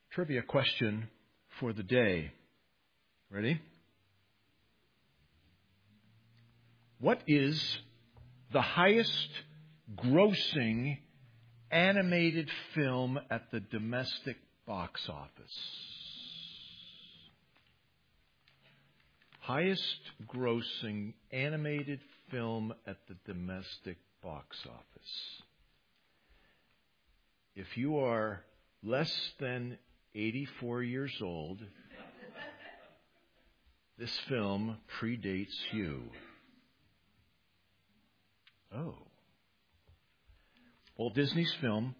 Trivia question for the day. Ready? What is the highest grossing animated film at the domestic box office? Highest grossing animated film at the domestic box office. If you are less than 84 years old, this film predates you. Oh. Walt Disney's film,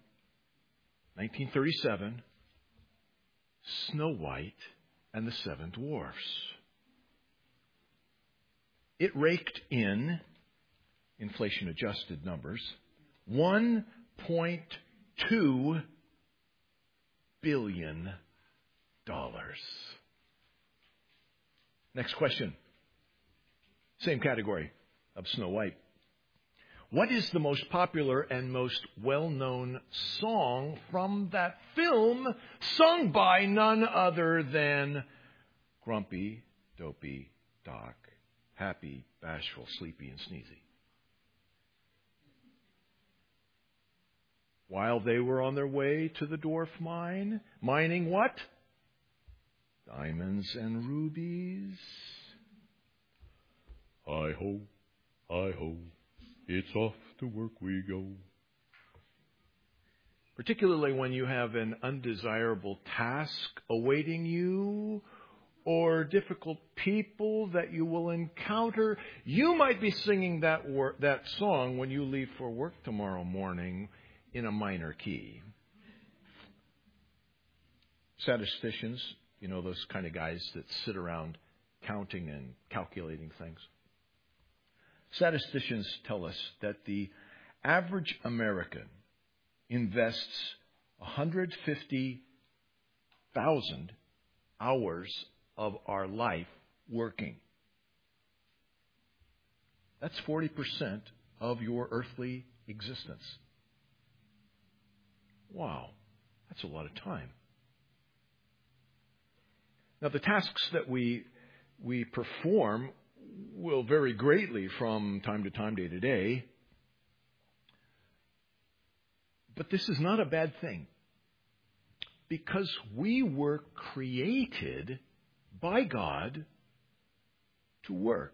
1937, Snow White and the Seven Dwarfs. It raked in, inflation-adjusted numbers, $1.2 billion. Next question. Same category of Snow White. What is the most popular and most well-known song from that film, sung by none other than Grumpy, Dopey, Doc, Happy, Bashful, Sleepy, and Sneezy? While they were on their way to the dwarf mine, mining what? Diamonds and rubies. Hi-ho, hi-ho, it's off to work we go. Particularly when you have an undesirable task awaiting you or difficult people that you will encounter, you might be singing that song when you leave for work tomorrow morning in a minor key. Statisticians, you know, those kind of guys that sit around counting and calculating things. Statisticians tell us that the average American invests 150,000 hours of our life working. That's 40% of your earthly existence. Wow, that's a lot of time. Now, the tasks that we perform will vary greatly from time to time, day to day. But this is not a bad thing, because we were created by God to work.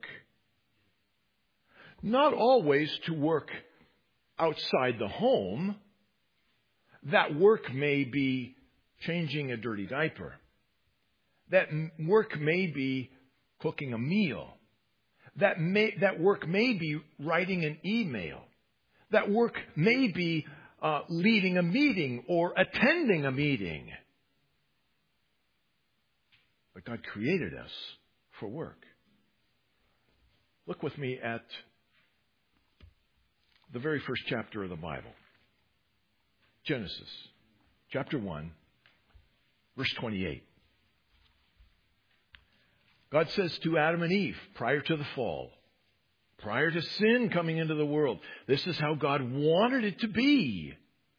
Not always to work outside the home. That work may be changing a dirty diaper. That work may be cooking a meal. That work may be writing an email. That work may be leading a meeting or attending a meeting. But God created us for work. Look with me at the very first chapter of the Bible. Genesis, chapter 1, verse 28. God says to Adam and Eve, prior to the fall, prior to sin coming into the world, this is how God wanted it to be.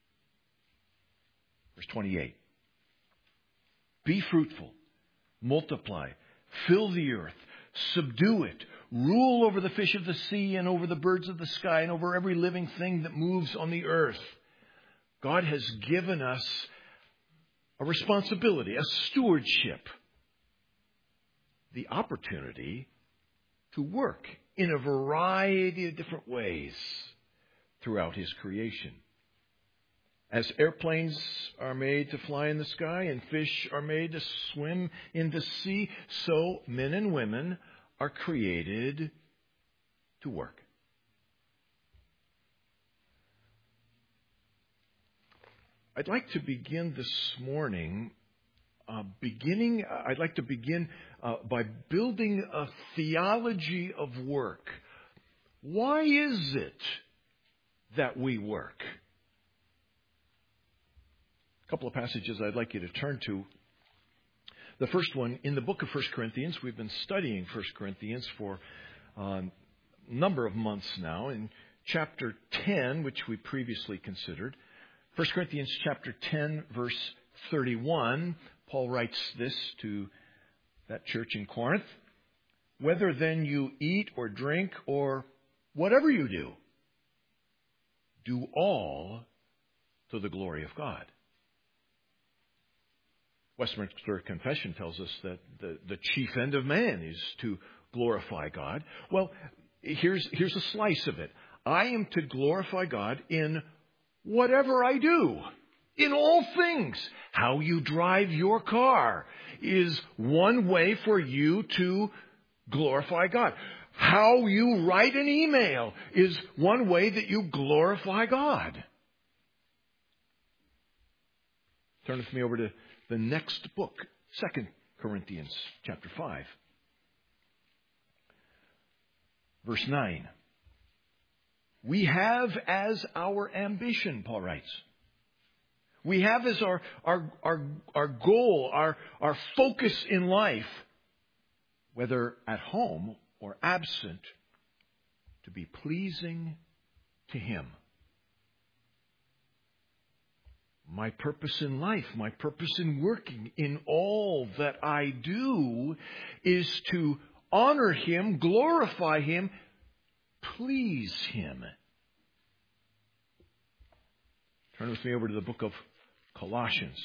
Verse 28. Be fruitful, multiply, fill the earth, subdue it, rule over the fish of the sea and over the birds of the sky and over every living thing that moves on the earth. God has given us a responsibility, a stewardship, the opportunity to work in a variety of different ways throughout His creation. As airplanes are made to fly in the sky and fish are made to swim in the sea, so men and women are created to work. I'd like to begin this morning by building a theology of work. Why is it that we work? A couple of passages I'd like you to turn to. The first one, in the book of 1 Corinthians. We've been studying 1 Corinthians for a number of months now. In chapter 10, which we previously considered, 1 Corinthians chapter 10, verse 31, Paul writes this to that church in Corinth. Whether then you eat or drink or whatever you do all to the glory of God. Westminster Confession tells us that the chief end of man is to glorify God. Well, here's a slice of it. I am to glorify God in whatever I do, in all things. How you drive your car is one way for you to glorify God. How you write an email is one way that you glorify God. Turn with me over to the next book, 2 Corinthians chapter 5. Verse 9. We have as our ambition, Paul writes. We have as our goal, our focus in life, whether at home or absent, to be pleasing to Him. My purpose in life, my purpose in working, in all that I do, is to honor Him, glorify Him, please Him. Turn with me over to the book of Colossians.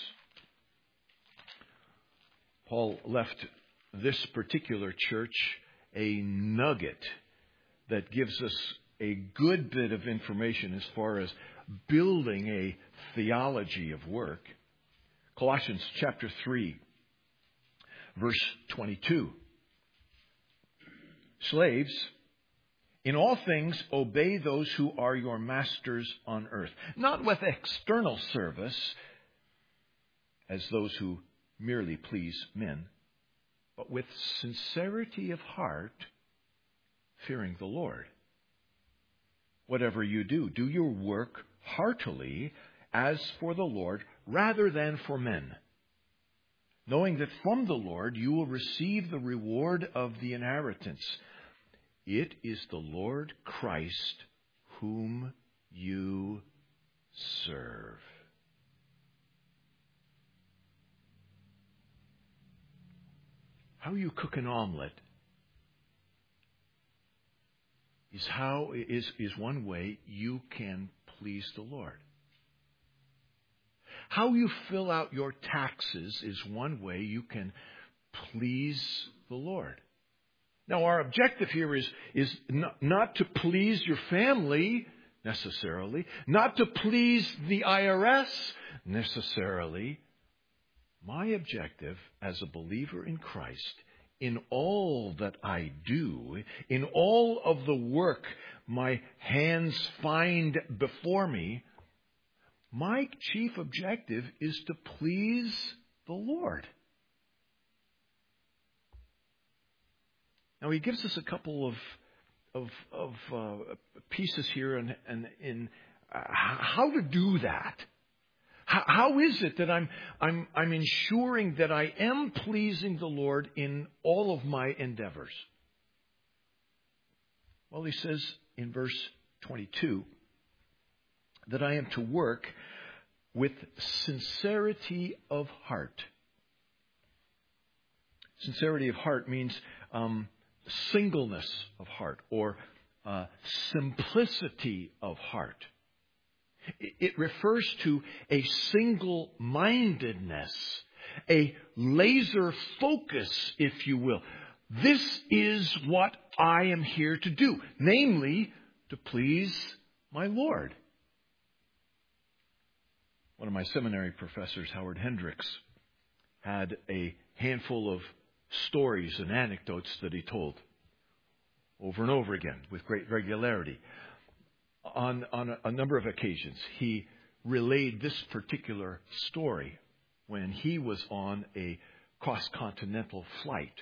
Paul left this particular church a nugget that gives us a good bit of information as far as building a theology of work. Colossians chapter 3, verse 22. Slaves, in all things obey those who are your masters on earth, not with external service as those who merely please men, but with sincerity of heart, fearing the Lord. Whatever you do, do your work heartily as for the Lord rather than for men, knowing that from the Lord you will receive the reward of the inheritance. It is the Lord Christ whom you serve. How you cook an omelet is one way you can please the Lord. How you fill out your taxes is one way you can please the Lord. Now, our objective here is not to please your family necessarily, not to please the IRS necessarily. My objective as a believer in Christ, in all that I do, in all of the work my hands find before me, my chief objective is to please the Lord. Now, he gives us a couple of pieces here in how to do that. How is it that I'm ensuring that I am pleasing the Lord in all of my endeavors? Well, he says in verse 22 that I am to work with sincerity of heart. Sincerity of heart means singleness of heart or simplicity of heart. It refers to a single-mindedness, a laser focus, if you will. This is what I am here to do, namely, to please my Lord. One of my seminary professors, Howard Hendricks, had a handful of stories and anecdotes that he told over and over again with great regularity. On a number of occasions, he relayed this particular story when he was on a cross-continental flight.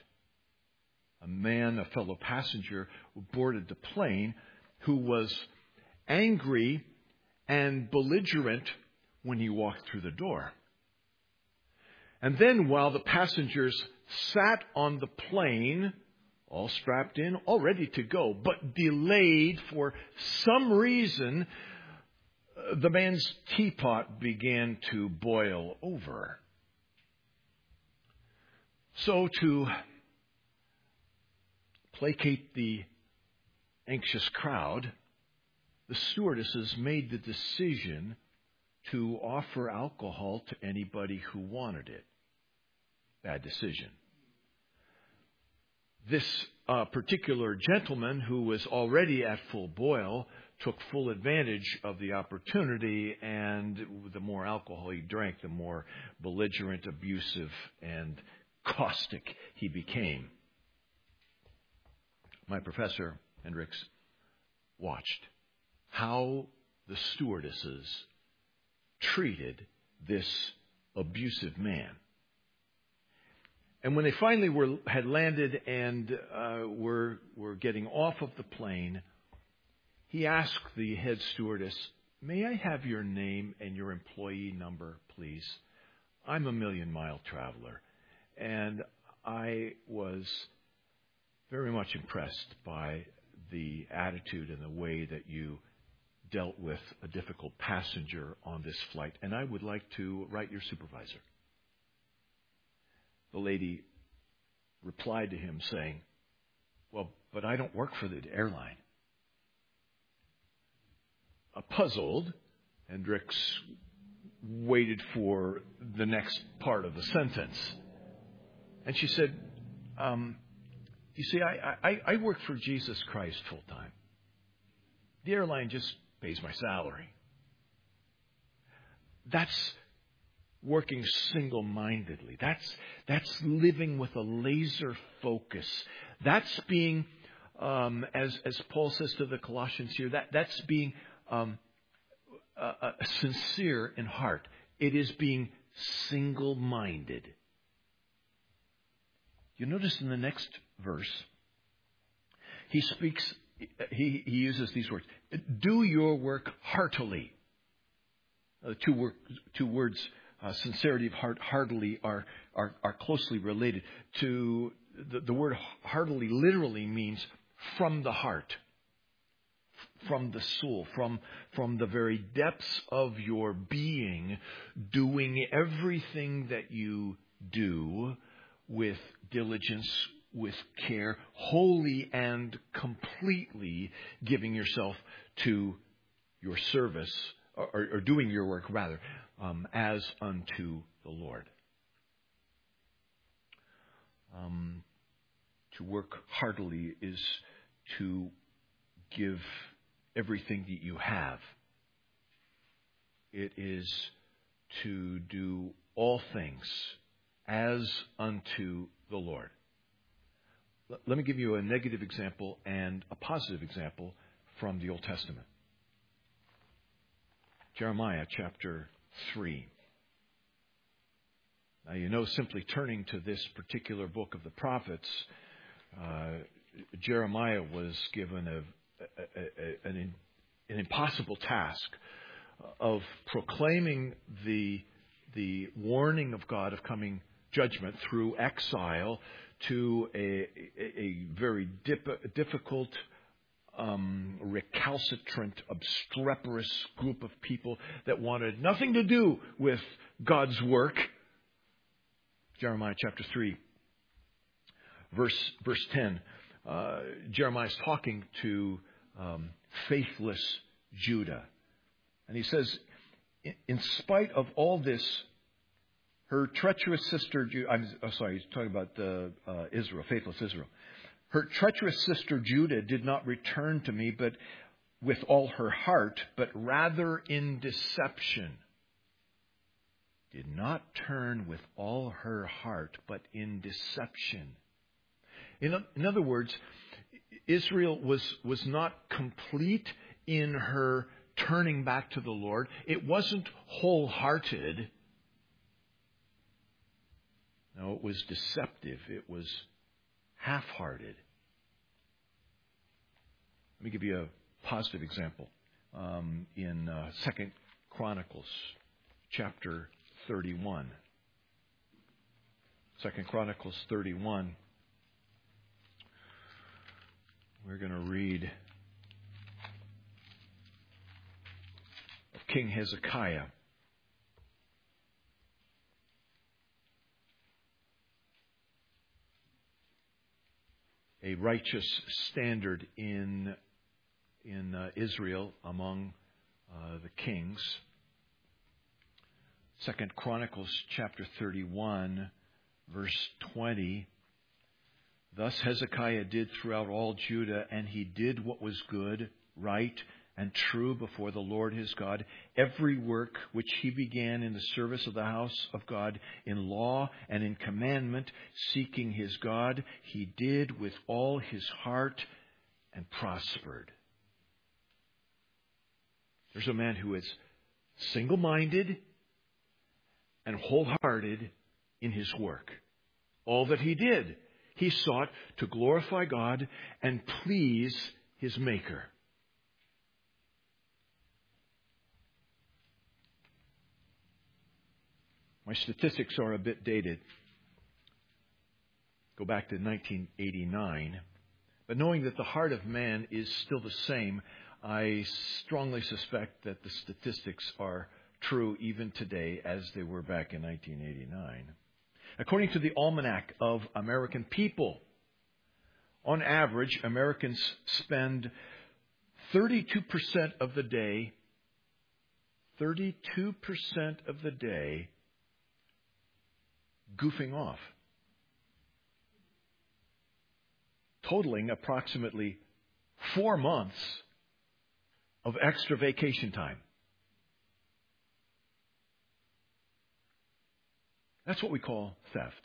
A fellow passenger who boarded the plane who was angry and belligerent when he walked through the door. And then while the passengers sat on the plane, all strapped in, all ready to go, but delayed for some reason, the man's teapot began to boil over. So to placate the anxious crowd, the stewardesses made the decision to offer alcohol to anybody who wanted it. Bad decision. This particular gentleman, who was already at full boil, took full advantage of the opportunity, and the more alcohol he drank, the more belligerent, abusive, and caustic he became. My professor, Hendricks, watched how the stewardesses treated this abusive man. And when they finally had landed and were getting off of the plane, he asked the head stewardess, "May I have your name and your employee number, please? I'm a million-mile traveler." And I was very much impressed by the attitude and the way that you dealt with a difficult passenger on this flight, and I would like to write your supervisor. The lady replied to him saying, "Well, but I don't work for the airline." Puzzled, Hendricks waited for the next part of the sentence. And she said, "You see, I work for Jesus Christ full time. The airline just pays my salary." That's working single-mindedly. That's living with a laser focus. That's being, as Paul says to the Colossians here, that's being sincere in heart. It is being single-minded. You notice in the next verse, he uses these words: "Do your work heartily." Two words, sincerity of heart, heartily, are closely related. To the word heartily literally means from the heart, from the soul, from the very depths of your being, doing everything that you do with diligence, with care, wholly and completely giving yourself to your service, or doing your work rather, as unto the Lord. To work heartily is to give everything that you have. It is to do all things as unto the Lord. Let me give you a negative example and a positive example from the Old Testament. Jeremiah chapter 3. Now, you know, simply turning to this particular book of the prophets, Jeremiah was given an impossible task of proclaiming the warning of God of coming judgment through exile to a very difficult, recalcitrant, obstreperous group of people that wanted nothing to do with God's work. Jeremiah chapter 3, verse 10. Jeremiah is talking to faithless Judah. And he says, in spite of all this, her treacherous sister, he's talking about Israel, faithless Israel. Her treacherous sister Judah did not return to me, but with all her heart, but rather in deception. Did not turn with all her heart, but in deception. In other words, Israel was not complete in her turning back to the Lord. It wasn't wholehearted. No, it was deceptive. It was half-hearted. Let me give you a positive example. In 2 Chronicles chapter 31. 2 Chronicles 31. We're going to read King Hezekiah. A righteous standard in Israel among the kings. 2 Chronicles chapter 31, verse 20. Thus Hezekiah did throughout all Judah, and he did what was good, right, and true before the Lord his God. Every work which he began in the service of the house of God, in law and in commandment, seeking his God, he did with all his heart and prospered. There's a man who is single-minded and wholehearted in his work. All that he did, he sought to glorify God and please his Maker. My statistics are a bit dated. Go back to 1989. But knowing that the heart of man is still the same, I strongly suspect that the statistics are true even today as they were back in 1989. According to the Almanac of American People, on average, Americans spend 32% of the day goofing off, totaling approximately 4 months of extra vacation time. That's what we call theft.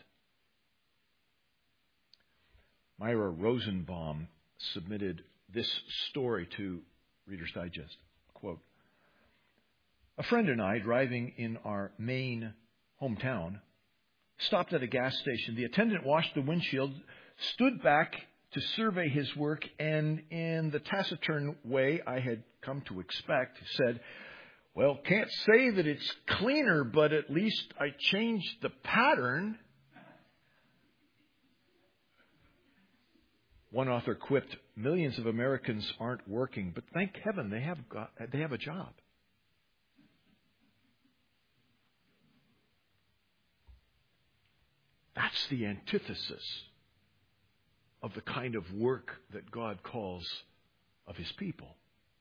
Myra Rosenbaum submitted this story to Reader's Digest. Quote, "A friend and I, driving in our Maine hometown, stopped at a gas station. The attendant washed the windshield, stood back to survey his work, and in the taciturn way I had come to expect, said, 'Well, can't say that it's cleaner, but at least I changed the pattern.'" One author quipped, "Millions of Americans aren't working, but thank heaven they have a job." That's the antithesis of the kind of work that God calls of His people.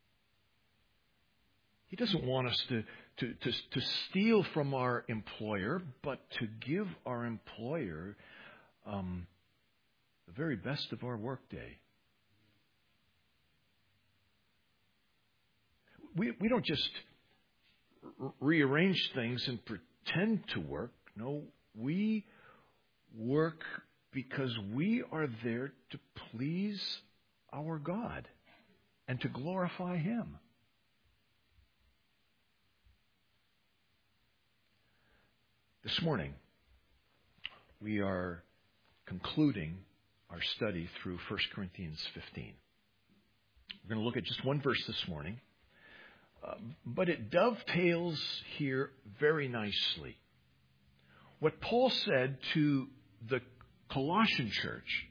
He doesn't want us to steal from our employer, but to give our employer the very best of our workday. We don't just rearrange things and pretend to work. No, we work because we are there to please our God and to glorify Him. This morning, we are concluding our study through 1 Corinthians 15. We're going to look at just one verse this morning, but it dovetails here very nicely. What Paul said to the Colossian church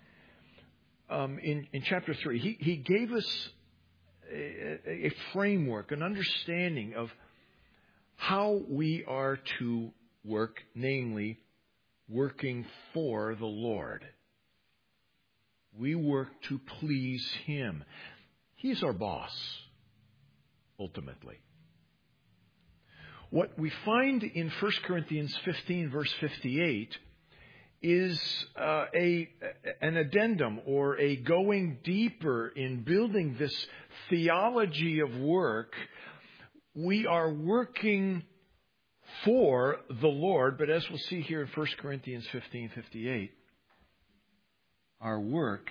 in chapter 3, he gave us a framework, an understanding of how we are to work, namely, working for the Lord. We work to please Him. He's our boss, ultimately. What we find in 1 Corinthians 15, verse 58, is an addendum or a going deeper in building this theology of work. We are working for the Lord, but as we'll see here in 1 Corinthians 15:58, our work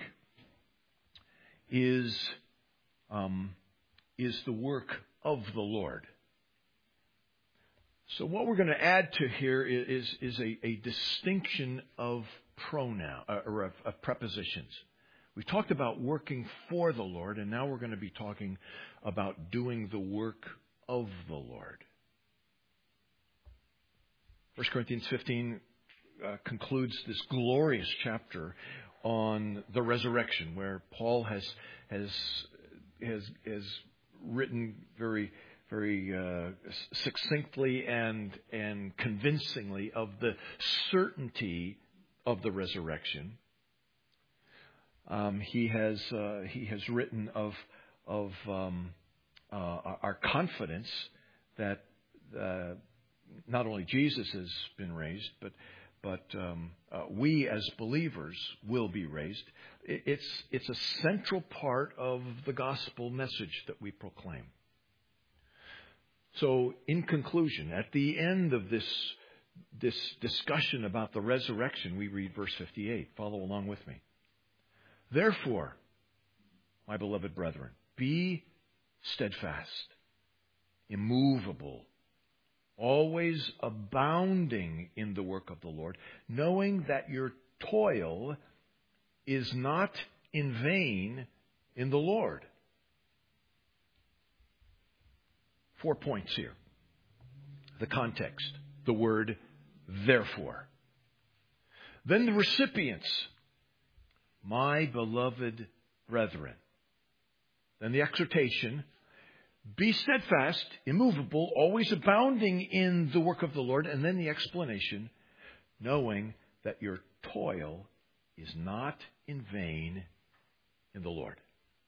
is the work of the Lord. So what we're going to add to here is a distinction of pronoun or of prepositions. We've talked about working for the Lord, and now we're going to be talking about doing the work of the Lord. 1 Corinthians 15 concludes this glorious chapter on the resurrection, where Paul has written very succinctly and convincingly of the certainty of the resurrection. He has written of our confidence that not only Jesus has been raised, but we as believers will be raised. It's a central part of the gospel message that we proclaim. So, in conclusion, at the end of this discussion about the resurrection, we read verse 58. Follow along with me. Therefore, my beloved brethren, be steadfast, immovable, always abounding in the work of the Lord, knowing that your toil is not in vain in the Lord. 4 points here. The context, the word therefore. Then the recipients, my beloved brethren. Then the exhortation, be steadfast, immovable, always abounding in the work of the Lord. And then the explanation, knowing that your toil is not in vain in the Lord.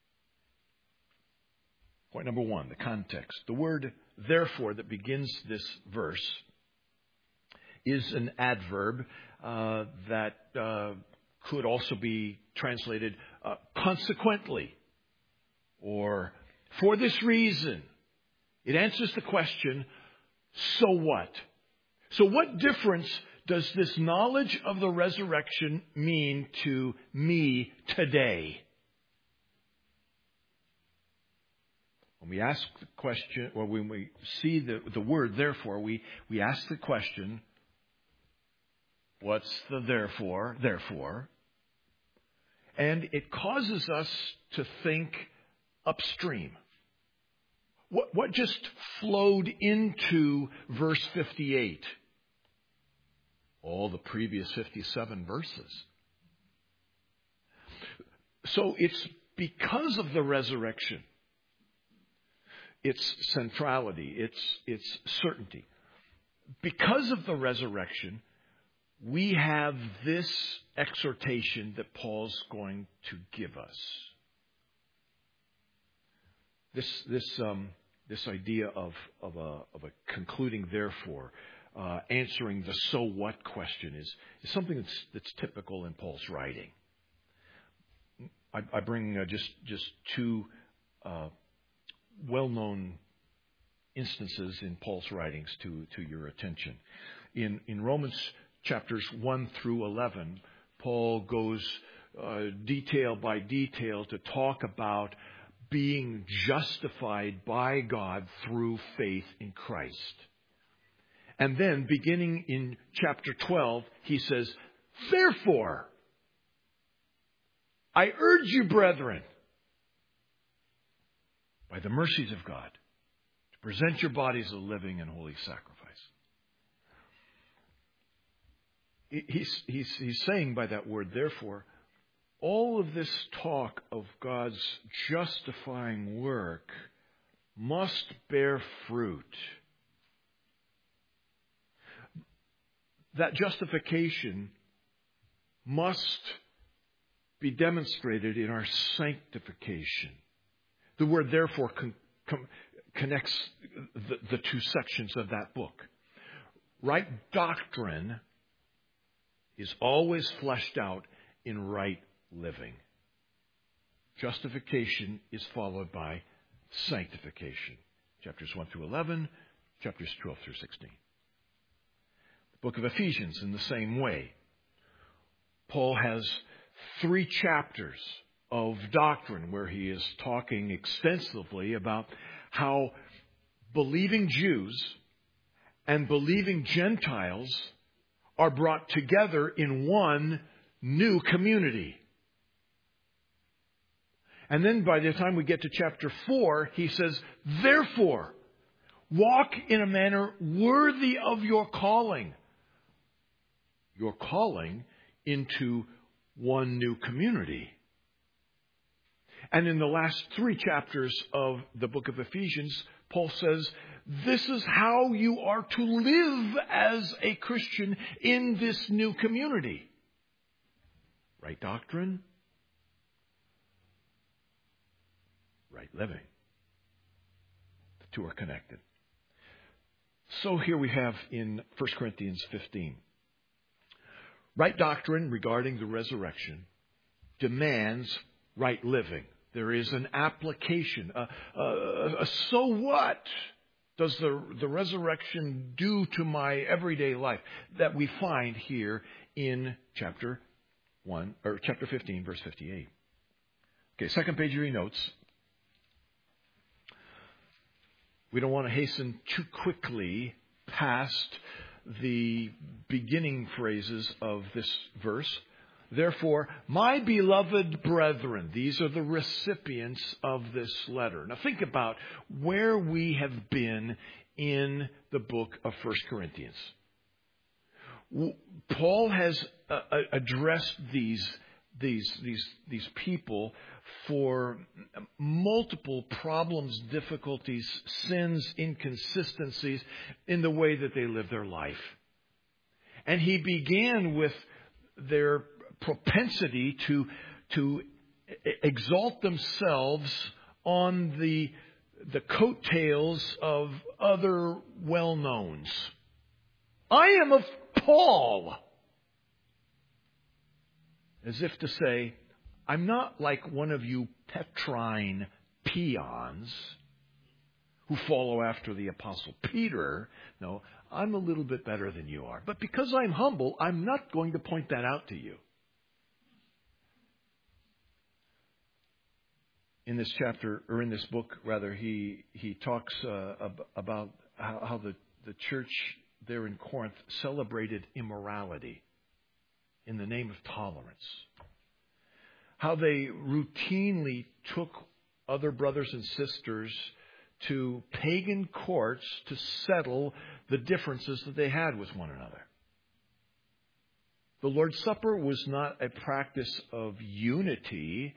Point number 1, the context. The word therefore that begins this verse is an adverb that could also be translated consequently or for this reason. It answers the question, so what? So what difference does this knowledge of the resurrection mean to me today? When we ask the question, or when we see the word therefore, we ask the question, what's the therefore? Therefore. And it causes us to think upstream. What just flowed into verse 58? All the previous 57 verses. So it's because of the resurrection, its centrality, its certainty. Because of the resurrection, we have this exhortation that Paul's going to give us. This idea of a concluding therefore, answering the so what question is something that's typical in Paul's writing. I bring just two well-known instances in Paul's writings to your attention. In Romans chapters 1 through 11, Paul goes detail by detail to talk about being justified by God through faith in Christ. And then, beginning in chapter 12, he says, therefore, I urge you, brethren, by the mercies of God, to present your bodies a living and holy sacrifice. He's saying by that word, therefore, all of this talk of God's justifying work must bear fruit. That justification must be demonstrated in our sanctification. The word therefore connects the two sections of that book. Right doctrine is always fleshed out in right living. Justification is followed by sanctification. Chapters 1 through 11, chapters 12 through 16. The book of Ephesians in the same way. Paul has 3 chapters of doctrine where he is talking extensively about how believing Jews and believing Gentiles are brought together in one new community. And then by the time we get to chapter 4, he says, therefore, walk in a manner worthy of your calling. Your calling into one new community. And in the last 3 chapters of the book of Ephesians, Paul says, this is how you are to live as a Christian in this new community. Right doctrine, right living. The two are connected. So here we have in 1 Corinthians 15. Right doctrine regarding the resurrection demands right living. There is an application. So what does the resurrection do to my everyday life that we find here in chapter 15, verse 58. Okay, second page of your notes. We don't want to hasten too quickly past the beginning phrases of this verse. Therefore, my beloved brethren, these are the recipients of this letter. Now think about where we have been in the book of 1 Corinthians. Paul has addressed these people for multiple problems, difficulties, sins, inconsistencies in the way that they live their life. And he began with their propensity to exalt themselves on the coattails of other well-knowns. I am of Paul. As if to say, I'm not like one of you Petrine peons who follow after the Apostle Peter. No, I'm a little bit better than you are. But because I'm humble, I'm not going to point that out to you. In this chapter, or in this book, rather, he talks about how the church there in Corinth celebrated immorality in the name of tolerance. How they routinely took other brothers and sisters to pagan courts to settle the differences that they had with one another. The Lord's Supper was not a practice of unity.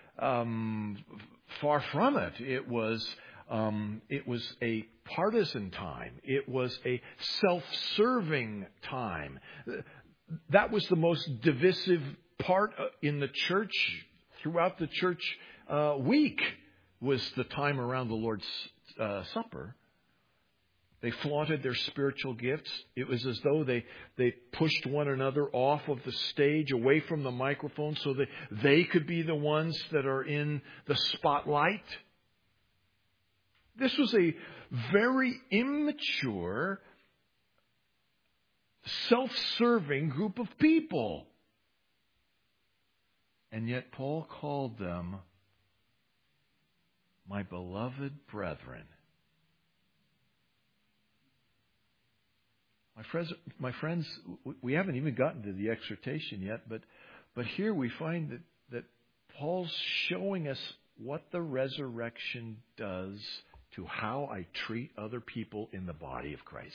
Far from it. It was a partisan time. It was a self-serving time. That was the most divisive part in the church, throughout the church week, was the time around the Lord's Supper. They flaunted their spiritual gifts. It was as though they pushed one another off of the stage, away from the microphone, so that they could be the ones that are in the spotlight. This was a very immature, self-serving group of people. And yet Paul called them my beloved brethren. My friends, we haven't even gotten to the exhortation yet, but here we find that Paul's showing us what the resurrection does to how I treat other people in the body of Christ.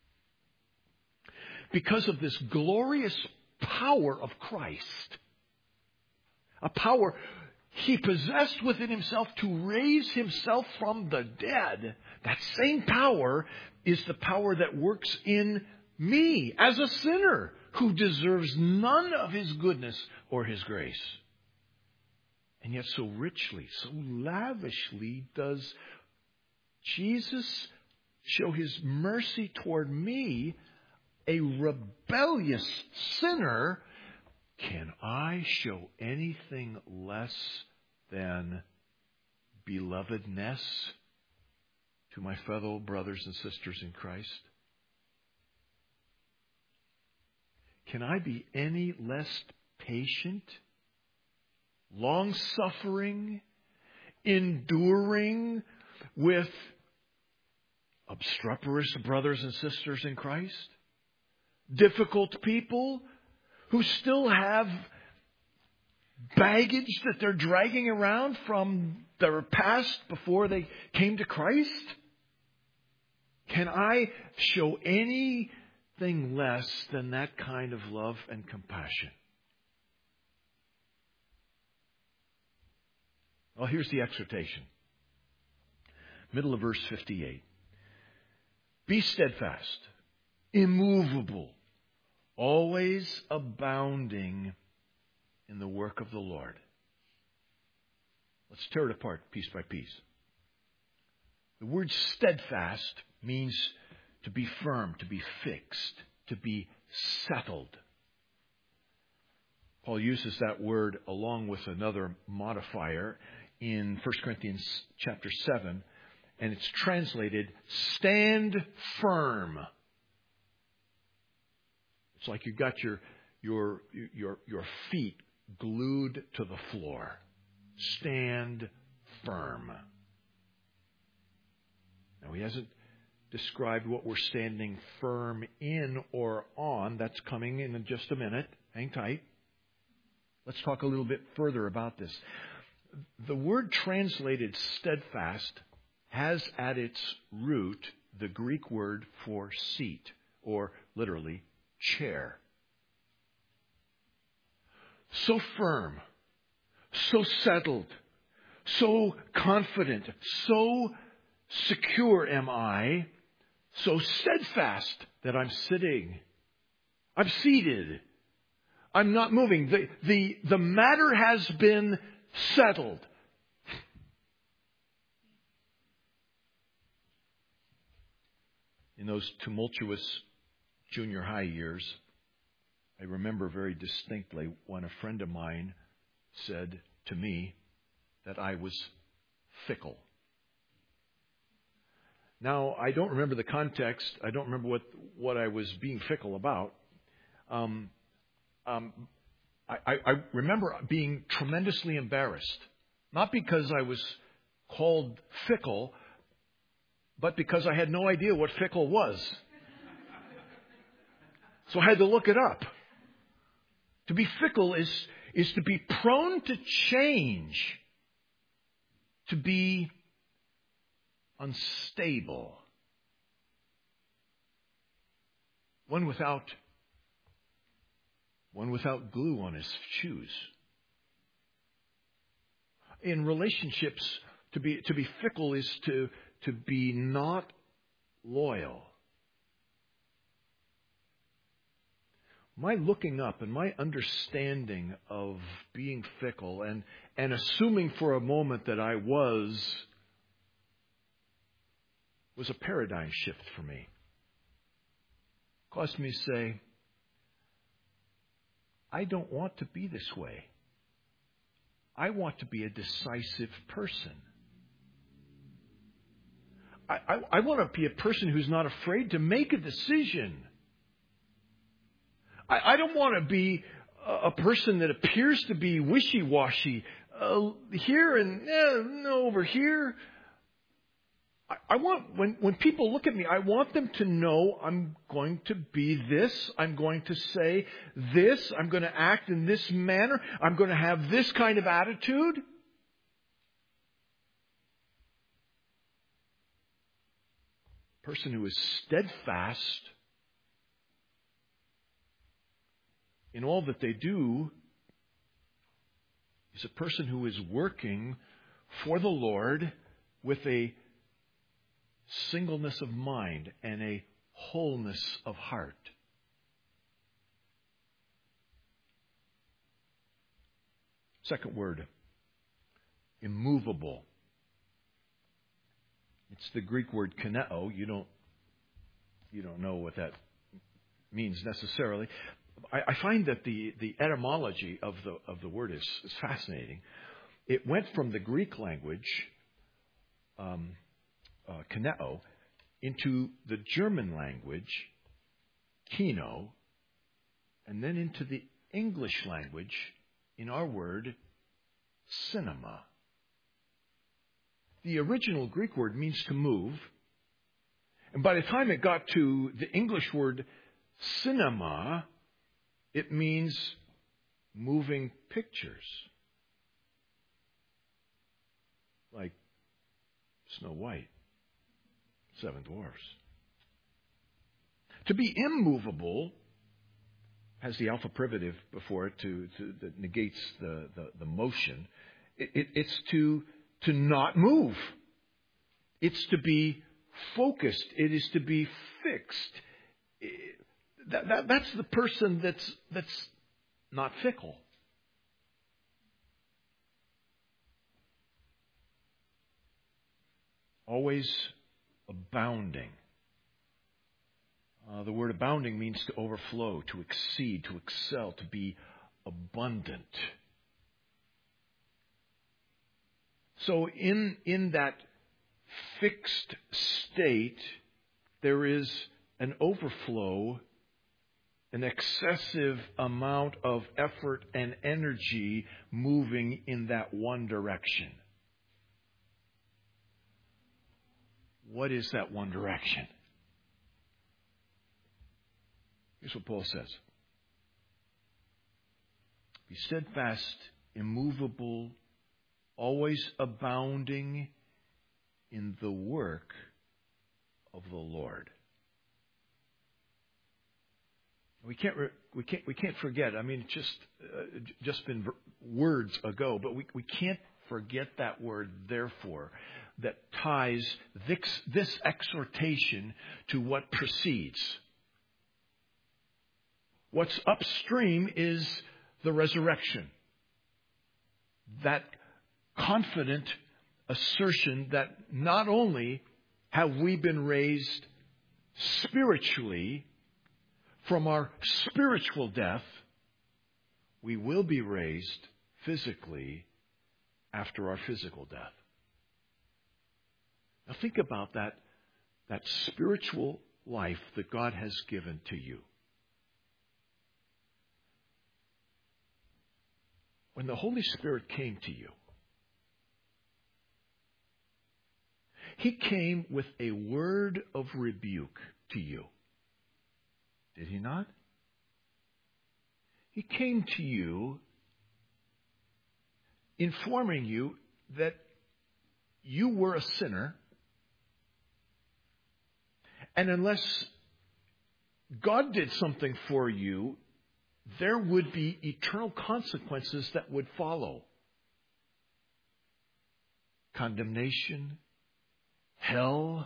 Because of this glorious power of Christ, a power he possessed within himself to raise himself from the dead, that same power is the power that works in me as a sinner who deserves none of his goodness or his grace. And yet so richly, so lavishly does Jesus show his mercy toward me, a rebellious sinner. Can I show anything less than belovedness to my fellow brothers and sisters in Christ? Can I be any less patient, long-suffering, enduring with obstreperous brothers and sisters in Christ? Difficult people who still have baggage that they're dragging around from their past before they came to Christ? Can I show anything less than that kind of love and compassion? Well, here's the exhortation. Middle of verse 58. Be steadfast, immovable, always abounding in the work of the Lord. Let's tear it apart piece by piece. The word steadfast means to be firm, to be fixed, to be settled. Paul uses that word along with another modifier in 1 Corinthians chapter 7, and it's translated, stand firm. It's like you've got your feet glued to the floor. Stand firm. Now, he hasn't described what we're standing firm in or on. That's coming in just a minute. Hang tight. Let's talk a little bit further about this. The word translated steadfast has at its root the Greek word for seat, or literally chair. So firm, so settled, so confident, so secure am I, so steadfast that I'm sitting. I'm seated. I'm not moving. The matter has been settled. In those tumultuous junior high years, I remember very distinctly when a friend of mine said to me that I was fickle. Now, I don't remember the context. I don't remember what I was being fickle about. I remember being tremendously embarrassed. Not because I was called fickle, but because I had no idea what fickle was. So I had to look it up. To be fickle is to be prone to change. To be unstable. One without glue on his shoes. In relationships, to be fickle is to be not loyal. My looking up and my understanding of being fickle and assuming for a moment that I was a paradigm shift for me. Caused me to say, I don't want to be this way. I want to be a decisive person. I want to be a person who's not afraid to make a decision. I don't want to be a person that appears to be wishy-washy here and over here. I want, when people look at me, I want them to know I'm going to be this. I'm going to say this. I'm going to act in this manner. I'm going to have this kind of attitude. Person who is steadfast in all that they do is a person who is working for the Lord with a singleness of mind and a wholeness of heart. Second word, immovable. It's the Greek word kineo. You don't know what that means necessarily. I find that the etymology of the word is fascinating. It went from the Greek language, kineo, into the German language, kino, and then into the English language, in our word, cinema. The original Greek word means to move. And by the time it got to the English word cinema, it means moving pictures. Like Snow White, Seven Dwarfs. To be immovable has the alpha privative before it that negates the motion. It's to not move. It's to be focused. It is to be fixed. That's the person that's not fickle. Always abounding. The word abounding means to overflow, to exceed, to excel, to be abundant. So in that fixed state, there is an overflow, an excessive amount of effort and energy moving in that one direction. What is that one direction? Here's what Paul says. Be steadfast, immovable, always abounding in the work of the Lord. We can't forget. I mean, it's just been words ago, but we can't forget that word. Therefore, that ties this exhortation to what precedes. What's upstream is the resurrection. That confident assertion that not only have we been raised spiritually from our spiritual death, we will be raised physically after our physical death. Now think about that spiritual life that God has given to you. When the Holy Spirit came to you, He came with a word of rebuke to you. Did He not? He came to you informing you that you were a sinner, and unless God did something for you, there would be eternal consequences that would follow. Condemnation, hell.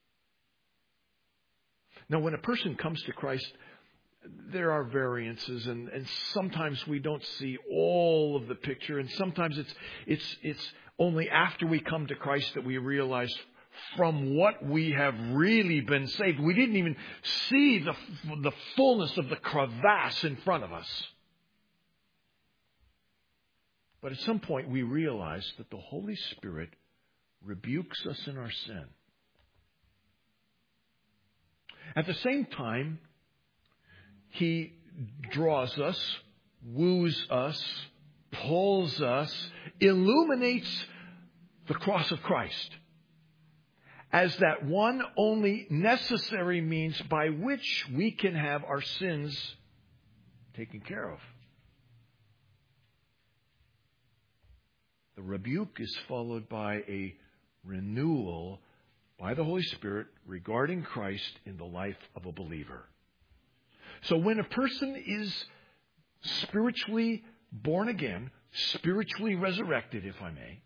Now, when a person comes to Christ, there are variances, and sometimes we don't see all of the picture, and sometimes it's only after we come to Christ that we realize from what we have really been saved. We didn't even see the fullness of the crevasse in front of us. But at some point we realize that the Holy Spirit rebukes us in our sin. At the same time, He draws us, woos us, pulls us, illuminates the cross of Christ as that one only necessary means by which we can have our sins taken care of. The rebuke is followed by a renewal by the Holy Spirit regarding Christ in the life of a believer. So when a person is spiritually born again, spiritually resurrected, if I may,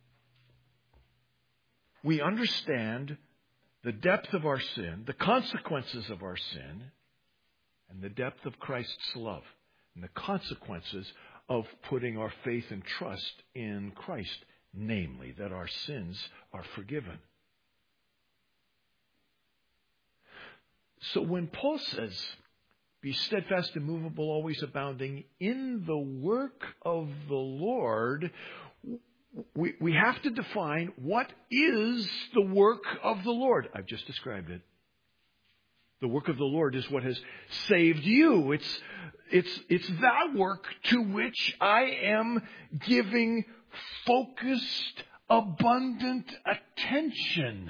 we understand the depth of our sin, the consequences of our sin, and the depth of Christ's love, and the consequences of putting our faith and trust in Christ, namely that our sins are forgiven. So when Paul says, be steadfast, immovable, always abounding in the work of the Lord, we have to define what is the work of the Lord. I've just described it. The work of the Lord is what has saved you. It's that work to which I am giving focused, abundant attention.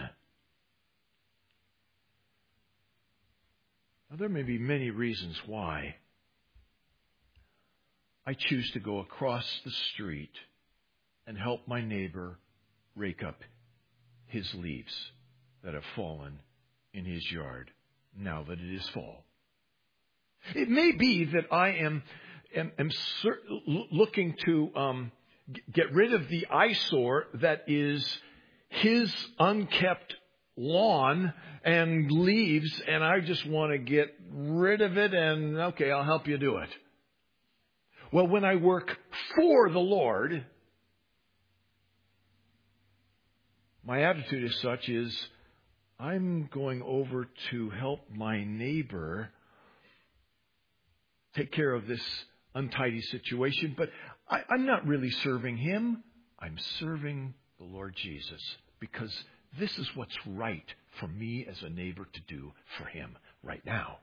Now, there may be many reasons why I choose to go across the street and help my neighbor rake up his leaves that have fallen in his yard now that it is fall. It may be that I am looking to get rid of the eyesore that is his unkept lawn and leaves, and I just want to get rid of it, and okay, I'll help you do it. Well, when I work for the Lord, my attitude as such is, I'm going over to help my neighbor take care of this untidy situation, but I'm not really serving him. I'm serving the Lord Jesus, because this is what's right for me as a neighbor to do for him right now.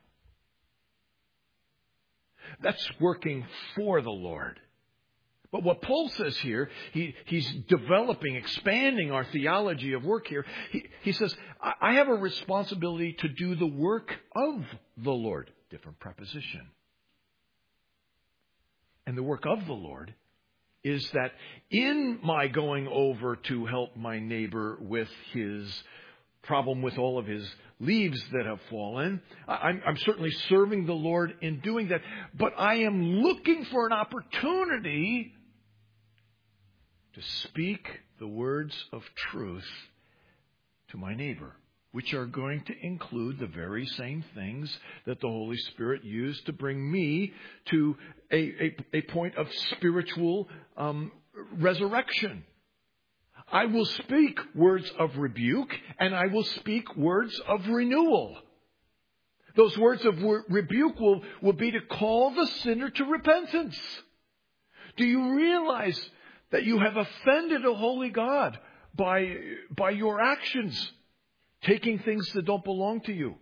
That's working for the Lord. But what Paul says here, he's developing, expanding our theology of work here. He says, I have a responsibility to do the work of the Lord. Different preposition. And the work of the Lord is that in my going over to help my neighbor with his problem with all of his leaves that have fallen, I'm certainly serving the Lord in doing that. But I am looking for an opportunity to speak the words of truth to my neighbor, which are going to include the very same things that the Holy Spirit used to bring me to a point of spiritual resurrection. I will speak words of rebuke, and I will speak words of renewal. Those words of rebuke will be to call the sinner to repentance. Do you realize that you have offended a holy God by your actions, taking things that don't belong to you,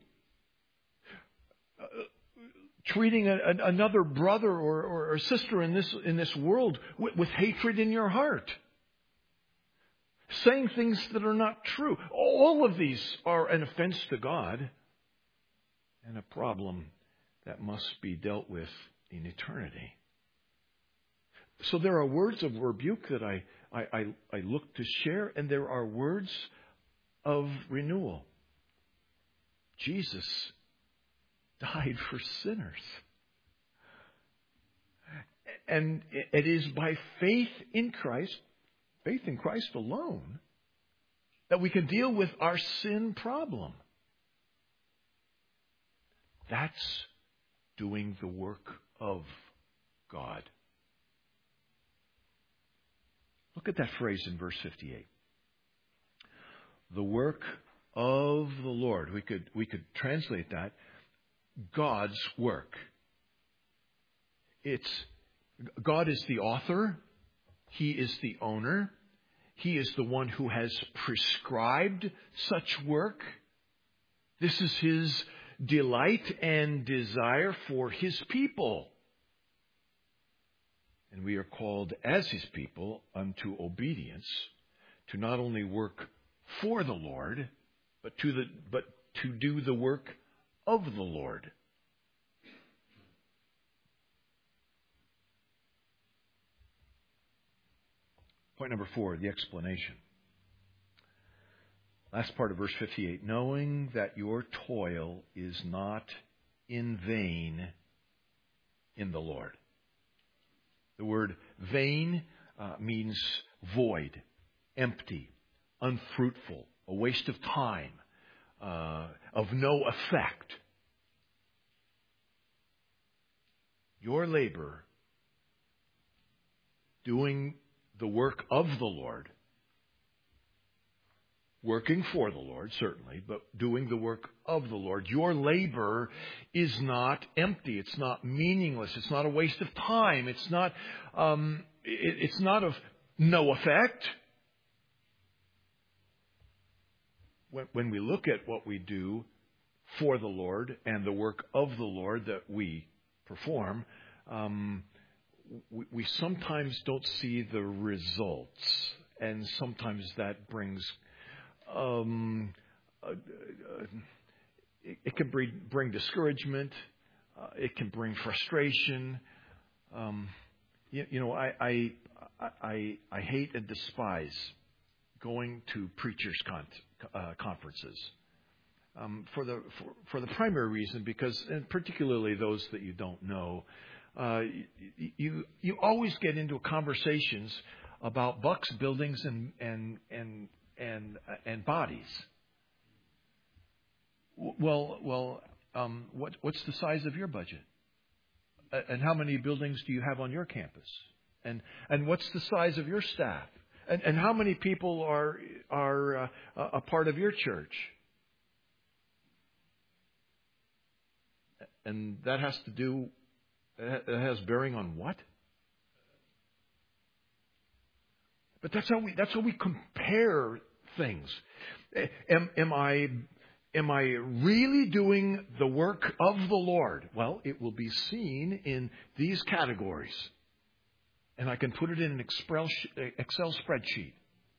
treating another brother or sister in this world with hatred in your heart, saying things that are not true? All of these are an offense to God and a problem that must be dealt with in eternity. So there are words of rebuke that I look to share, and there are words of renewal. Jesus died for sinners. And it is by faith in Christ alone, that we can deal with our sin problem. That's doing the work of God. Look at that phrase in verse 58. The work of the Lord. We could translate that God's work. God is the author. He is the owner. He is the one who has prescribed such work. This is His delight and desire for His people. And we are called as His people unto obedience, to not only work for the Lord, but to do the work of the Lord. Point number 4, the explanation. Last part of verse 58. Knowing that your toil is not in vain in the Lord. The word vain means void, empty, unfruitful, a waste of time, of no effect. Your labor doing the work of the Lord, working for the Lord, certainly, but doing the work of the Lord. Your labor is not empty. It's not meaningless. It's not a waste of time. It's not of no effect. When we look at what we do for the Lord and the work of the Lord that we perform, we sometimes don't see the results. And sometimes that brings it can bring discouragement. It can bring frustration. I hate and despise going to preachers' conferences for the primary reason, because, and particularly those that you don't know, you always get into conversations about bucks, buildings, and bodies. What's the size of your budget? And how many buildings do you have on your campus? And what's the size of your staff? And how many people are a part of your church? And that has bearing on what? But that's how we compare things. Am I really doing the work of the Lord? Well, it will be seen in these categories. And I can put it in an Excel spreadsheet.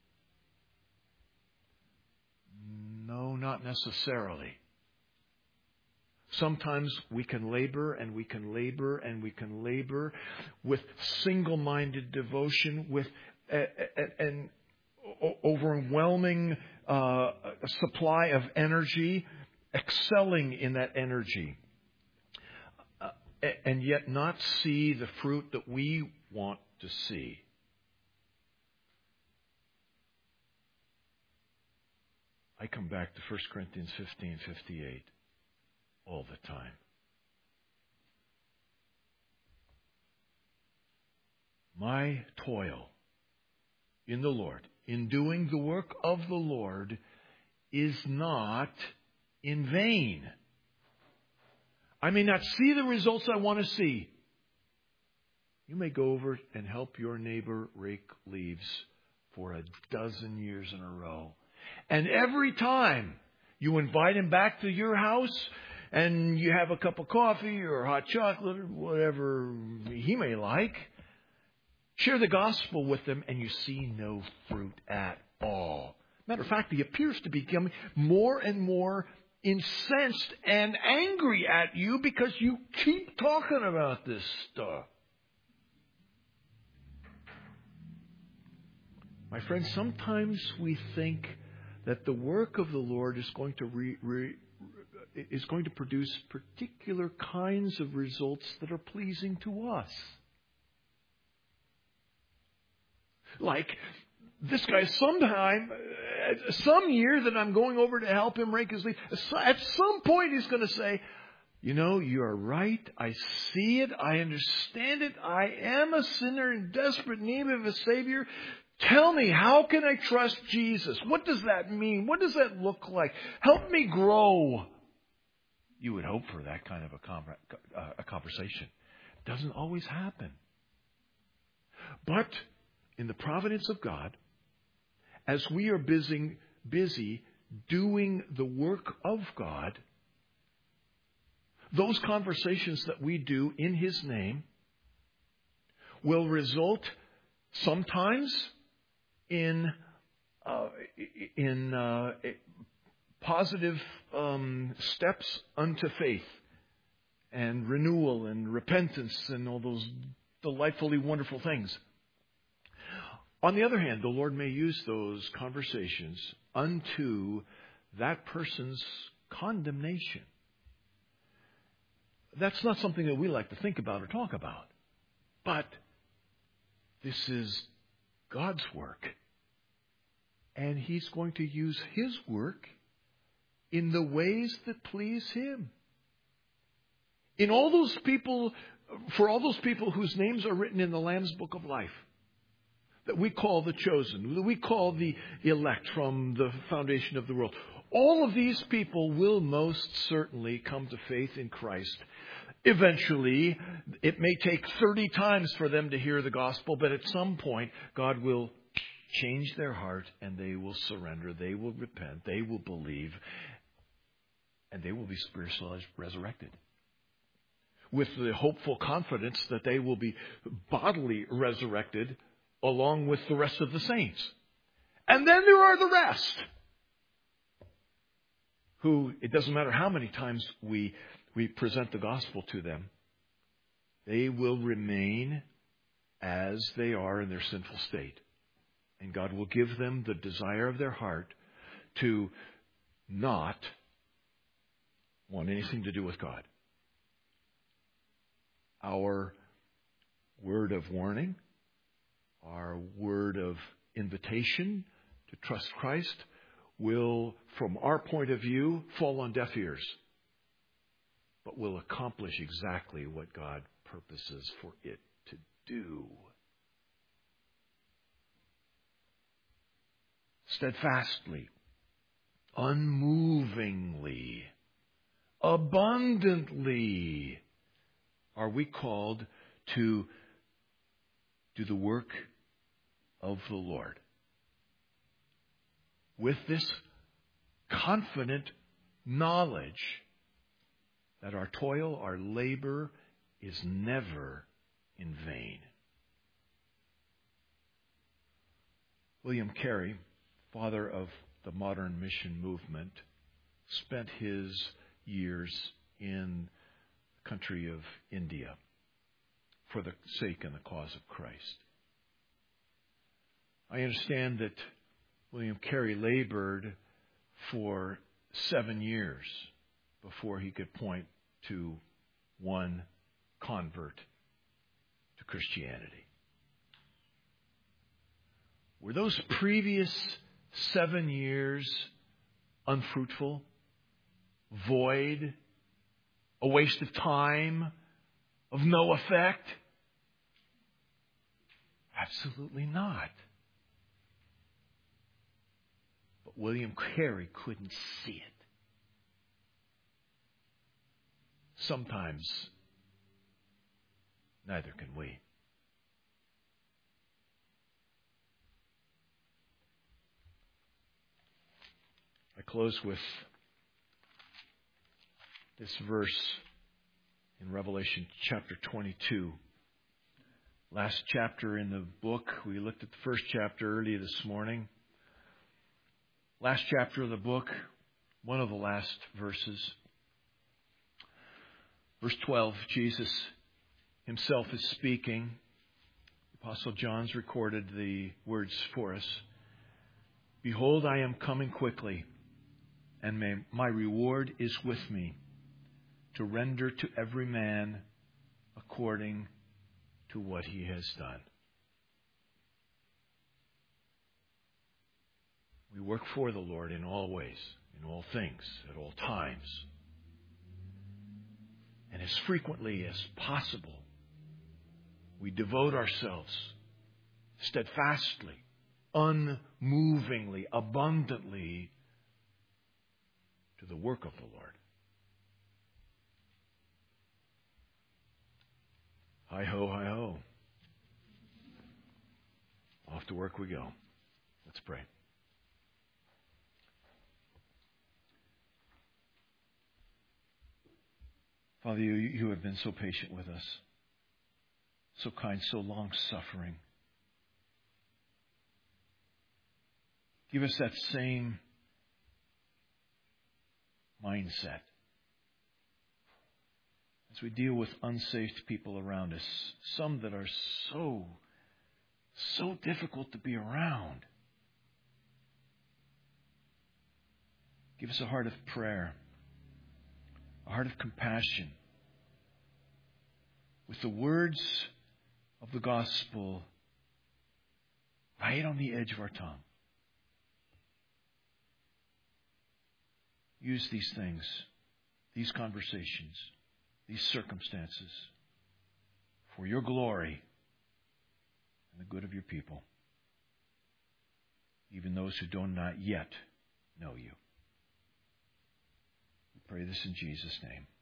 No, not necessarily. Sometimes we can labor and we can labor and we can labor with single-minded devotion, with an overwhelming supply of energy, excelling in that energy, and yet not see the fruit that we want to see. I come back to 1 Corinthians 15:58 all the time. My toil in the Lord, in doing the work of the Lord, is not in vain. I may not see the results I want to see. You may go over and help your neighbor rake leaves for 12 years in a row. And every time you invite him back to your house and you have a cup of coffee or hot chocolate or whatever he may like, share the gospel with him and you see no fruit at all. Matter of fact, he appears to become more and more incensed and angry at you because you keep talking about this stuff. My friends, sometimes we think that the work of the Lord is going to produce particular kinds of results that are pleasing to us. Like this guy, some year that I'm going over to help him rake his leaves, at some point he's going to say, you know, you're right. I see it. I understand it. I am a sinner in desperate need of a Savior. Tell me, how can I trust Jesus? What does that mean? What does that look like? Help me grow. You would hope for that kind of a conversation. It doesn't always happen. But in the providence of God, as we are busy doing the work of God, those conversations that we do in His name will result sometimes in positive steps unto faith and renewal and repentance and all those delightfully wonderful things. On the other hand, the Lord may use those conversations unto that person's condemnation. That's not something that we like to think about or talk about. But this is God's work. And He's going to use His work in the ways that please Him. In all those people, for all those people whose names are written in the Lamb's Book of Life, that we call the chosen, that we call the elect from the foundation of the world. All of these people will most certainly come to faith in Christ. Eventually, it may take 30 times for them to hear the gospel, but at some point, God will change their heart and they will surrender, they will repent, they will believe, and they will be spiritually resurrected. With the hopeful confidence that they will be bodily resurrected along with the rest of the saints. And then there are the rest, who, it doesn't matter how many times we present the gospel to them, they will remain as they are in their sinful state. And God will give them the desire of their heart to not want anything to do with God. Our word of warning, our word of invitation to trust Christ will, from our point of view, fall on deaf ears, but will accomplish exactly what God purposes for it to do. Steadfastly, unmovingly, abundantly are we called to do the work of the Lord. With this confident knowledge that our toil, our labor is never in vain. William Carey, father of the modern mission movement, spent his years in the country of India for the sake and the cause of Christ. I understand that William Carey labored for 7 years before he could point to one convert to Christianity. Were those previous 7 years unfruitful, void, a waste of time, of no effect? Absolutely not. But William Carey couldn't see it. Sometimes neither can we. I close with this verse in Revelation chapter 22. Last chapter in the book. We looked at the first chapter early this morning. Last chapter of the book, one of the last verses. Verse 12, Jesus himself is speaking. Apostle John's recorded the words for us. Behold, I am coming quickly, and my reward is with me, to render to every man according to what he has done. We work for the Lord in all ways, in all things, at all times. And as frequently as possible, we devote ourselves steadfastly, unmovingly, abundantly to the work of the Lord. Hi-ho, hi-ho. Off to work we go. Let's pray. Father, you have been so patient with us, so kind, so long-suffering. Give us that same mindset as we deal with unsaved people around us, some that are so difficult to be around. Give us a heart of prayer, a heart of compassion, with the words of the gospel right on the edge of our tongue. Use these things, these conversations, these circumstances for your glory and the good of your people, even those who do not yet know you. We pray this in Jesus' name.